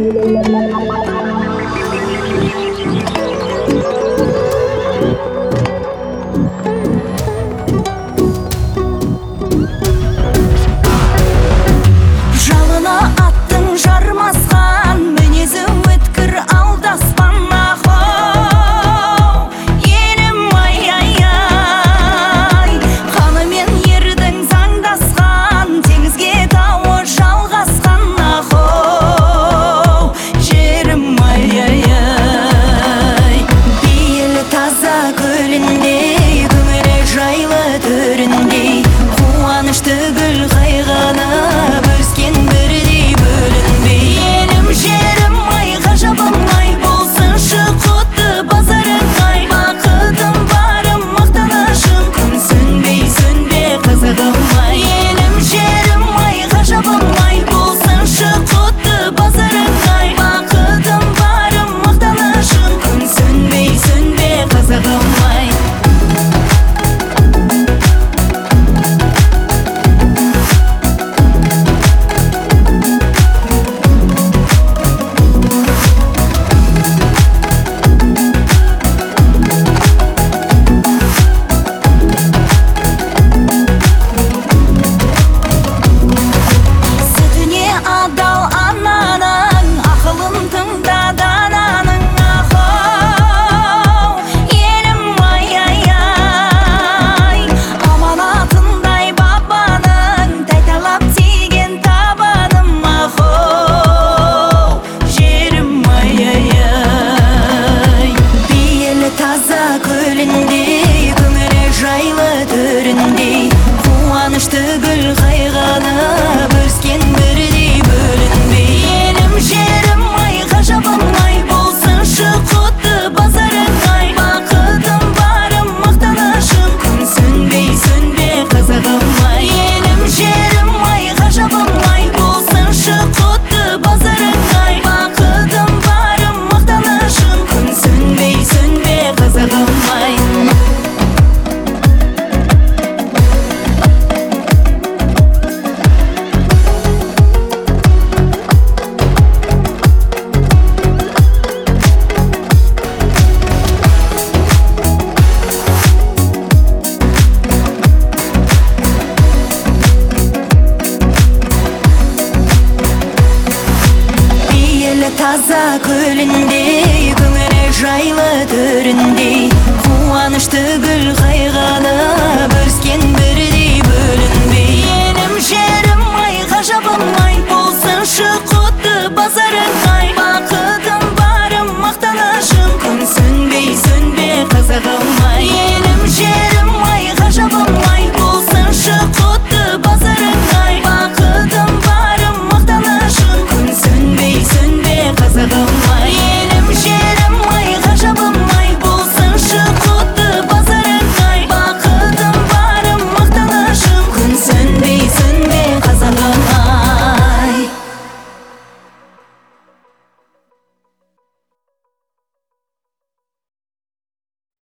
Жалына аттың жармасқан, мінезі өткір алдаспан ахоу. Елім ай-ай-ай, қанымен ердің заңдасқан, теңізге тауы жалғасқан ахоу. Жерім ай-ай-ай, бейілі таза көліндей, көңілі жайлы төріндей, қуанышты гүл қайғаны бөліскен бірдей бөлінбей. Елім жерім ай, ғажабым ай, болсыншы құтты базарың ай. Бақытым барым, мақтанышым, күн сөнбей қызығым ай. Елім жерім ай, ғажабым ай, болсыншы құтты базарың ай. Бақытым барым, мақтанышым, күн сөнбей қызығым ай. Сүтіне адал ананың, ақылын тыңда дананың ахоу. Елім ай-ай-ай, аманатындай бабаның, тайталап тиген табаным ахоу. Жерім ай-ай-ай, бейілі таза көліндей, көңілі жайлы төріндей, қуанышты гүл қайғаны бөліскен бірдей бөлінбей. Елім жерім ай, ғажабым ай, болсыншы құтты базарың ай. Бақытым барым, мақтанышым, күн сөнбей қызығым ай. Елім жерім ай, ғажабым ай, болсыншы құтты базарың ай. Бақытым барым, мақтанышым, күн сөнбей қызығым ай. Бейілі таза көліндей, көңілі жайлы төріндей, қуанышты гүл қайғаны бөліскен